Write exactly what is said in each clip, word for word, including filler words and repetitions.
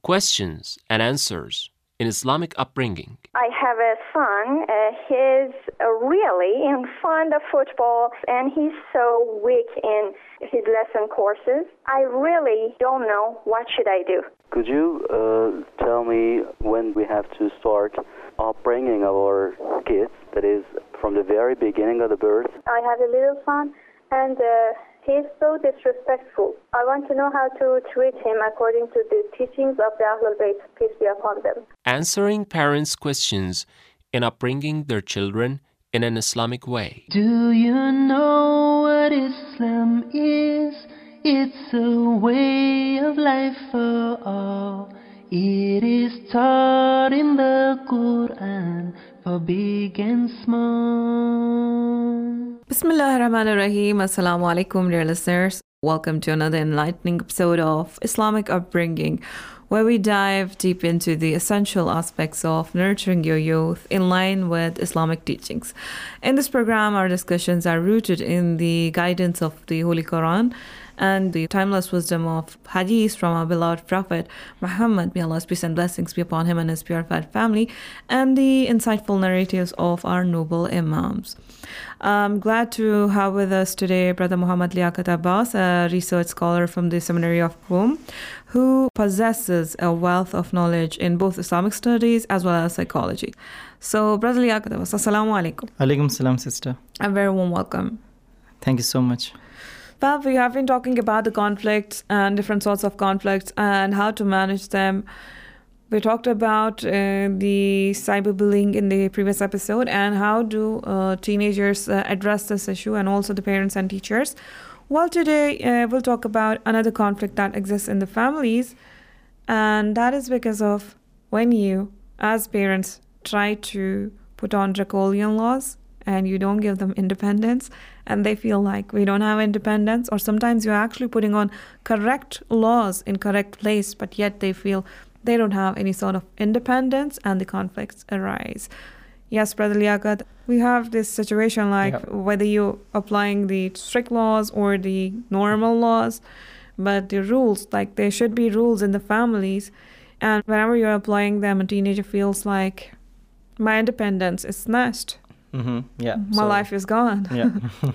Questions and answers in Islamic upbringing. I have a son. Uh, he's uh, really in fond of football, and he's so weak in his lesson courses. I really don't know what should I do. Could you uh, tell me when we have to start upbringing our kids, that is, from the very beginning of the birth? I have a little son, and uh, he's so disrespectful. I want to know how to treat him according to the teachings of the Ahlul Bayt, peace be upon them. Answering parents' questions in upbringing their children in an Islamic way. Do you know what Islam is? It's a way of life for all. It is taught in the Quran for big and small. Bismillah ar-Rahman ar-Rahim. Assalamu alaikum, dear listeners. Welcome to another enlightening episode of Islamic Upbringing, where we dive deep into the essential aspects of nurturing your youth in line with Islamic teachings. In this program, our discussions are rooted in the guidance of the Holy Quran and the timeless wisdom of hadith from our beloved Prophet Muhammad, may Allah's peace and blessings be upon him and his purified family, and the insightful narratives of our noble imams. I'm glad to have with us today Brother Muhammad Liaquat Abbas, a research scholar from the Seminary of Qom, who possesses a wealth of knowledge in both Islamic studies as well as psychology. So, Brother Liaquat Abbas, assalamu alaikum. Alaikum salam, sister. A very warm welcome. Thank you so much. Well, we have been talking about the conflicts and different sorts of conflicts and how to manage them. We talked about uh, the cyberbullying in the previous episode and how do uh, teenagers uh, address this issue, and also the parents and teachers. Well, today uh, we'll talk about another conflict that exists in the families, and that is because of when you, as parents, try to put on draconian laws and you don't give them independence, and they feel like we don't have independence, or sometimes you're actually putting on correct laws in correct place, but yet they feel they don't have any sort of independence, and the conflicts arise. Yes, Brother Liaquat, we have this situation like yeah. whether you're applying the strict laws or the normal laws, but the rules, like there should be rules in the families, and whenever you're applying them, a teenager feels like my independence is snatched. Mm-hmm. Yeah, my so, life is gone. Yeah.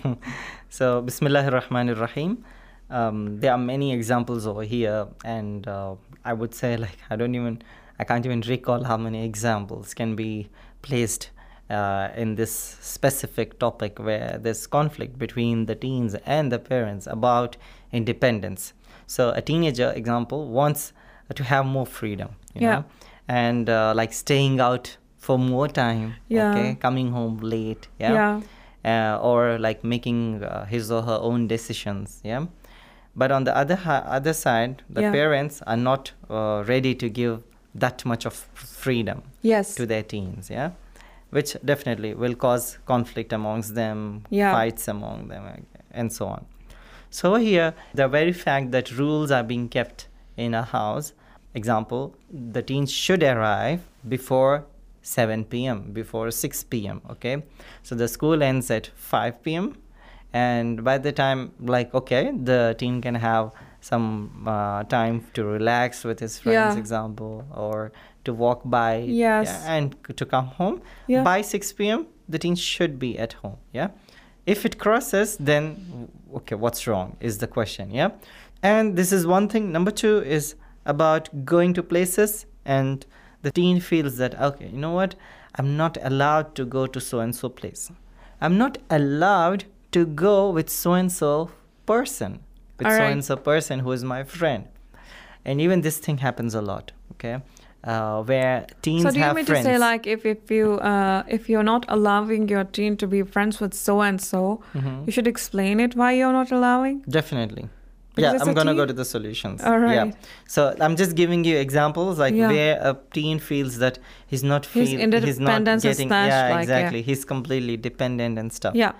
So, Bismillah ar-Rahman ar-Rahim. Um, there are many examples over here, and uh, I would say, like, I don't even, I can't even recall how many examples can be placed uh, in this specific topic where there's conflict between the teens and the parents about independence. So, a teenager, example, wants to have more freedom, you yeah. know, and uh, like staying out for more time, yeah. okay, coming home late, yeah, yeah. Uh, or like making uh, his or her own decisions, yeah. But on the other ha- other side, the yeah. parents are not uh, ready to give that much of freedom yes. to their teens, yeah, which definitely will cause conflict amongst them, yeah. fights among them, and so on. So here, the very fact that rules are being kept in a house, example, the teens should arrive before seven p.m., before six p.m., okay? So the school ends at five p.m., and by the time, like, okay, the teen can have some uh, time to relax with his friends, yeah. example, or to walk by yes. yeah, and to come home. Yeah. By six p.m., the teen should be at home, yeah? If it crosses, then, okay, what's wrong is the question, yeah? And this is one thing. Number two is about going to places, and the teen feels that, okay, you know what, I'm not allowed to go to so-and-so place. I'm not allowed to go with so-and-so person, with All so-and-so right. person who is my friend. And even this thing happens a lot, okay, uh, where teens have friends. So do you mean friends. to say, like, if, if, you, uh, if you're not allowing your teen to be friends with so-and-so, mm-hmm. you should explain it why you're not allowing? Definitely. Because yeah, I'm going to teen? go to the solutions. All right. Yeah. So I'm just giving you examples like yeah. where a teen feels that he's not His feel, independence he's not is getting snatched, yeah, like, exactly. yeah. He's completely dependent and stuff. Yeah.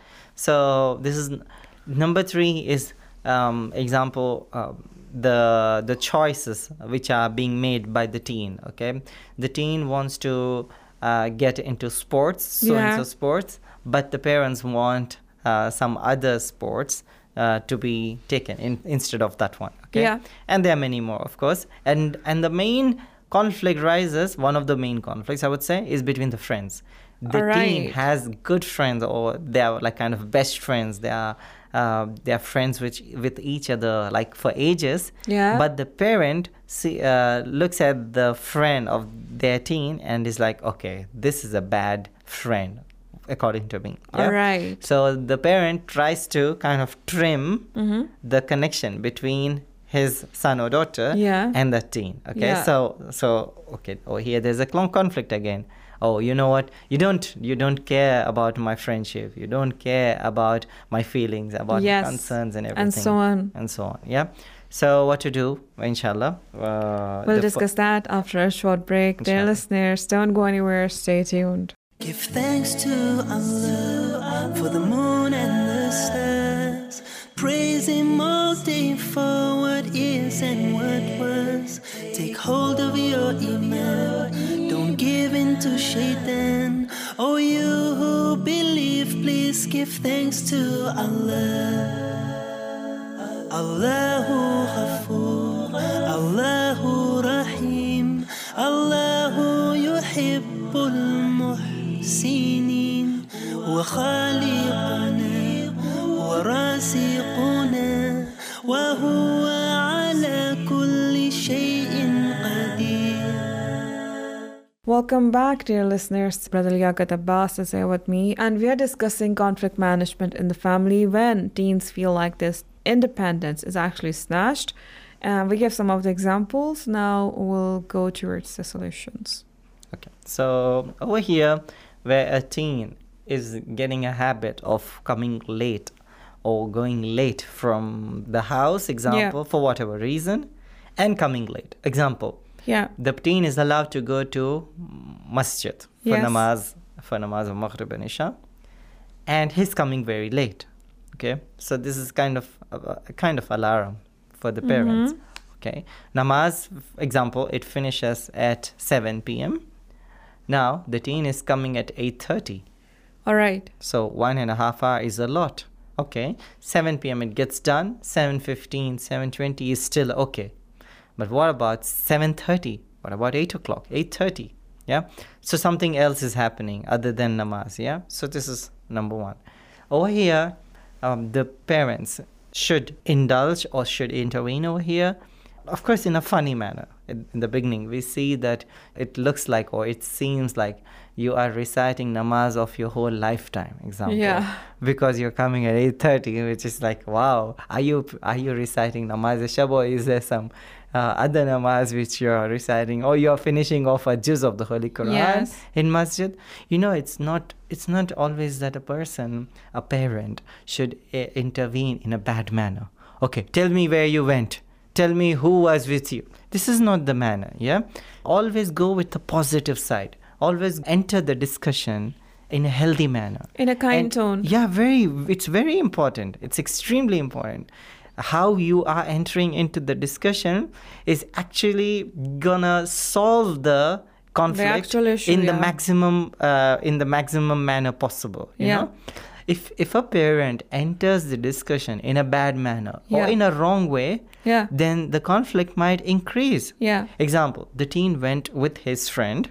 So this is number three is um, example uh, the the choices which are being made by the teen. Okay, the teen wants to uh, get into sports, so yeah. and so sports, but the parents want uh, some other sports. uh, to be taken in, instead of that one. Okay. Yeah. And there are many more, of course. And and the main conflict rises, one of the main conflicts, I would say, is between the friends. The All teen right. has good friends, or they are like kind of best friends. They are uh, they are friends with with each other like for ages. Yeah. But the parent see, uh, looks at the friend of their teen and is like, okay, this is a bad friend, according to me. All right. So the parent tries to kind of trim Mm-hmm. the connection between his son or daughter Yeah. and the teen. Okay. Yeah. So so okay. Oh, here there's a long conflict again. Oh, you know what? You don't you don't care about my friendship. You don't care about my feelings, about Yes. my concerns and everything, And so on. and so on. Yeah. So what to do? Inshallah. Uh, We'll the fir- discuss that after a short break. Dear Inshallah. listeners, don't go anywhere. Stay tuned. Give thanks to Allah for the moon and the stars. Praise Him all day for what is and what was. Take hold of your iman. Don't give in to shaitan. Oh, you who believe, please give thanks to Allah. Allahu Ghafoor, Allahu Rahim, Allahu Yuhibbul Muhsinin, Wa Khaliquna, Wa Raziquna, Wa Huwa ala kulli shay'in qadir. Welcome back, dear listeners. Brother Liaquat Abbas is here with me, and we are discussing conflict management in the family when teens feel like this independence is actually snatched. And we give some of the examples. Now we'll go towards the solutions. Okay. So over here, where a teen is getting a habit of coming late or going late from the house, example, for whatever reason, and coming late. Example, Yeah. the teen is allowed to go to masjid for Yes. namaz, for namaz of Maghrib and Isha, and he's coming very late. Okay, so this is kind of a, a kind of alarm for the parents. Okay, namaz, example, it finishes at seven p.m. Now the teen is coming at eight thirty. All right. So one and a half hour is a lot. Okay, seven p.m. it gets done. seven fifteen, seven twenty is still okay. But what about seven thirty? What about eight o'clock? eight thirty? Yeah. So something else is happening other than namaz. Yeah. So this is number one. Over here, um, the parents should indulge or should intervene over here. Of course, in a funny manner. In, in the beginning, we see that it looks like or it seems like you are reciting namaz of your whole lifetime, example. Yeah. Because you're coming at eight thirty, which is like, wow, are you are you reciting namaz al-shab, or is there some uh, other namaz which you're reciting, or you're finishing off a juz of the Holy Quran Yes. in masjid? You know, it's not it's not always that a person, a parent, should uh, intervene in a bad manner. Okay, tell me where you went. Tell me who was with you. This is not the manner, yeah? Always go with the positive side. Always enter the discussion in a healthy manner. In a kind And- tone. Yeah, very. It's very important. It's extremely important. How you are entering into the discussion is actually gonna solve the conflict actual issue, in the yeah. maximum uh, in the maximum manner possible. You Yeah. know, if if a parent enters the discussion in a bad manner Yeah. or in a wrong way, Yeah. then the conflict might increase. Yeah. Example: the teen went with his friend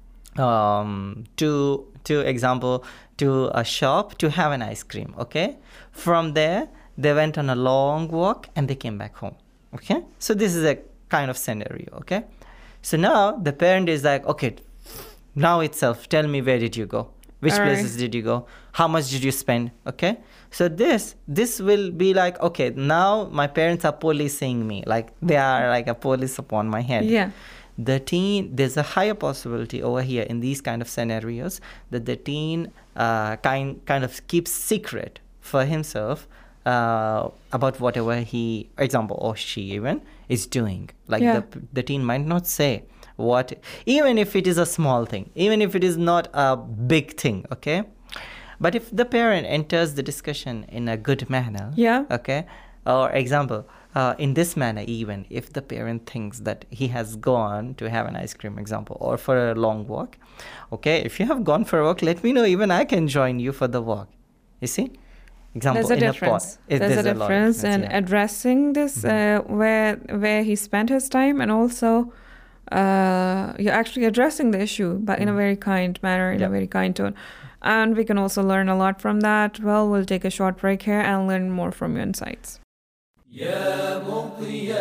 um, to to example to a shop to have an ice cream. Okay, from there they went on a long walk and they came back home. Okay, so this is a kind of scenario. Okay, so now the parent is like, okay, now itself, tell me, where did you go? Which All right. places did you go? How much did you spend? Okay, so this this will be like, okay, now my parents are policing me, like they are like a police upon my head. Yeah. The teen, there's a higher possibility over here in these kind of scenarios that the teen uh, kind kind of keeps secret for himself uh, about whatever he, example, or she even is doing. Like Yeah. the the teen might not say what, even if it is a small thing, even if it is not a big thing. Okay, but if the parent enters the discussion in a good manner, Yeah. okay, or example, uh, in this manner, even if the parent thinks that he has gone to have an ice cream, example, or for a long walk, okay, if you have gone for a walk, let me know, even I can join you for the walk. You see, Example, There's a in difference. a pot. It- There's, a lot of difference in yeah. addressing this, uh, where where he spent his time, and also uh, you're actually addressing the issue, but in a very kind manner, in Yep. a very kind tone. And we can also learn a lot from that. Well, we'll take a short break here and learn more from your insights. يا مطي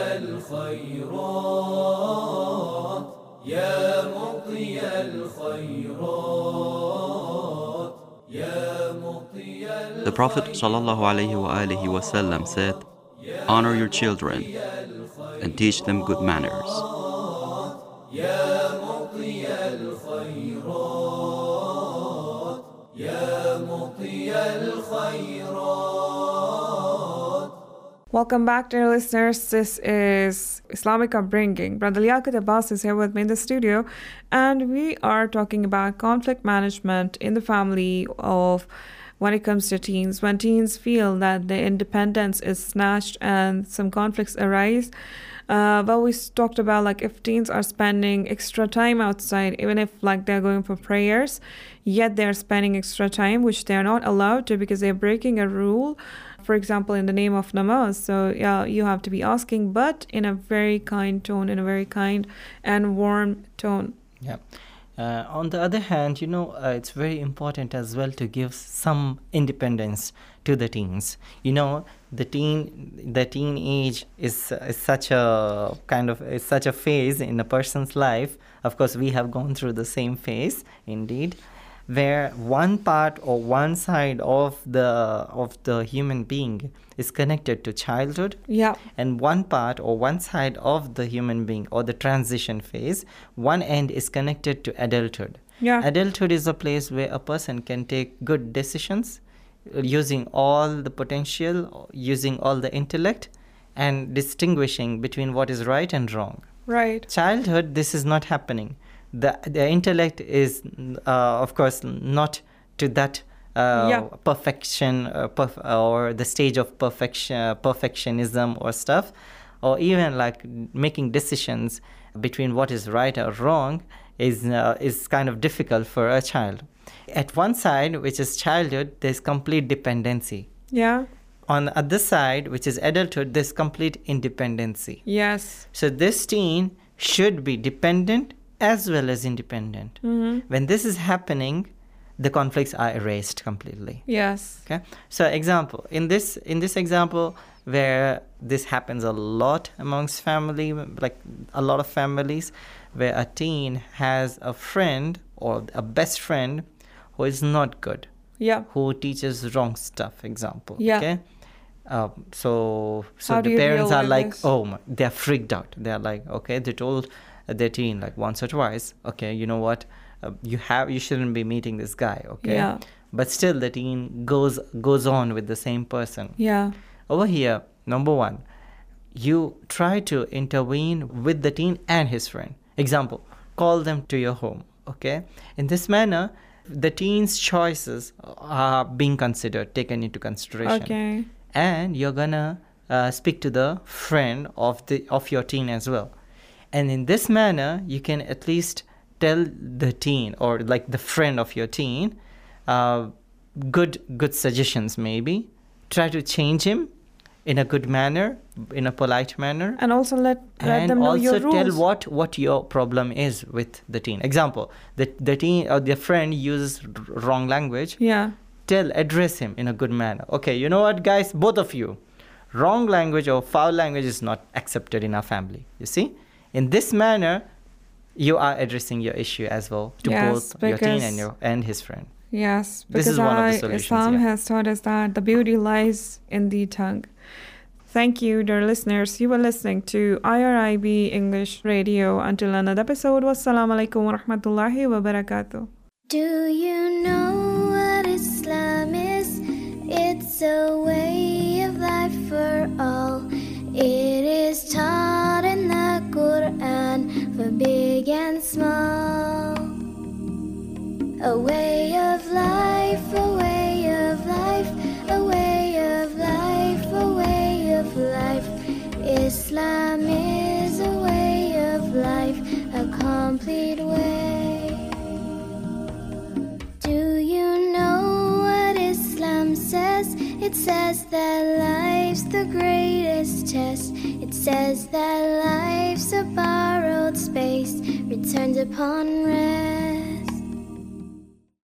الخيرات يا مطي الخيرات يا مطي The Prophet ﷺ said, honor your children and teach them good manners. يا مطي الخيرات يا مطي الخيرات. Welcome back, dear listeners. This is Islamic Upbringing. Brother Liaquat Abbas is here with me in the studio, and we are talking about conflict management in the family of when it comes to teens. When teens feel that their independence is snatched and some conflicts arise, uh, well, we talked about like if teens are spending extra time outside, even if like they're going for prayers, yet they're spending extra time, which they're not allowed to because they're breaking a rule. For example, in the name of namaz. So yeah, you have to be asking, but in a very kind tone, in a very kind and warm tone. Yeah. Uh, on the other hand, you know, uh, it's very important as well to give some independence to the teens. You know, the teen, the teen age is, uh, is such a kind of is such a phase in a person's life. Of course, we have gone through the same phase, indeed, where one part or one side of the of the human being is connected to childhood, Yeah. and one part or one side of the human being or the transition phase, one end is connected to adulthood. Yeah. Adulthood is a place where a person can take good decisions uh, using all the potential, using all the intellect, and distinguishing between what is right and wrong. Right. Childhood, this is not happening. The the intellect is, uh, of course, not to that uh, Yeah. perfection uh, perf- or the stage of perfection, perfectionism or stuff, or even like making decisions between what is right or wrong is uh, is kind of difficult for a child. At one side, which is childhood, there's complete dependency. Yeah. On the other side, which is adulthood, there's complete independency. Yes. So this teen should be dependent as well as independent. Mm-hmm. When this is happening, the conflicts are erased completely. Yes. Okay. So example, in this in this example where this happens a lot amongst family, like a lot of families, where a teen has a friend or a best friend who is not good, Yeah. who teaches wrong stuff, example. Yeah. Okay. Uh, so so How do the you parents deal are with like, this? oh, my, they're freaked out. They're like, okay, they told their teen like once or twice, okay, you know what, uh, you have you shouldn't be meeting this guy, okay. Yeah. But still, the teen goes goes on with the same person. Yeah. Over here, number one, you try to intervene with the teen and his friend. Example, call them to your home, okay. In this manner, the teen's choices are being considered, taken into consideration. Okay. And you're gonna uh, speak to the friend of the of your teen as well, and in this manner you can at least tell the teen or like the friend of your teen uh, good good suggestions. Maybe try to change him in a good manner, in a polite manner, And also let let and them know your also rules. tell what what your problem is with the teen. Example, the the teen or the friend uses r- wrong language. Yeah. Tell, address him in a good manner. Okay, you know what, guys, both of you, wrong language or foul language is not accepted in our family. You see, in this manner, you are addressing your issue as well to Yes, both your teen because- and your and his friend. Yes, This because is one of the I- solutions, Islam yeah. has taught us that the beauty lies in the tongue. Thank you, dear listeners. You were listening to I R I B English Radio. Until another episode, wassalamu alaikum wa rahmatullahi wa barakatuh. Do you know what Islam is? It's a way of life for all. It is taught in the Quran for big and small. A way of life, a way of life, a way of life, a way of life. Islam is a way of life, a complete way. Do you know what Islam says? It says that life's the greatest test. It says that life's a borrowed space, returned upon rest.